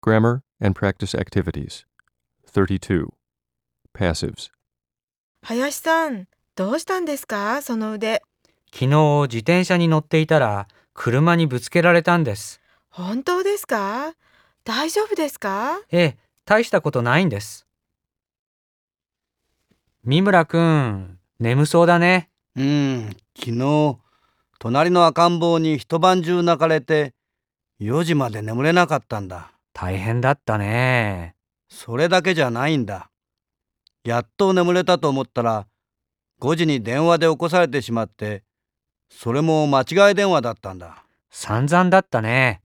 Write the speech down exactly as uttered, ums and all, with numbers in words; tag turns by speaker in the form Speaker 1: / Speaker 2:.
Speaker 1: Grammar and practice activities. thirty-two. Passives.
Speaker 2: 林さん、どうしたんですか、その腕。
Speaker 3: 昨日自転車に乗っていたら車にぶつけられたんです。
Speaker 2: 本当ですか？大丈夫ですか？
Speaker 3: ええ、大したことないんです。三村くん、眠そうだね。
Speaker 4: うん、昨日隣の赤ん坊に一晩中泣かれてよじまで眠れなかったんだ。
Speaker 3: 大変だったね。
Speaker 4: それだけじゃないんだ。やっと眠れたと思ったらごじに電話で起こされてしまって、それも間違い電話だったんだ。
Speaker 3: 散々だったね。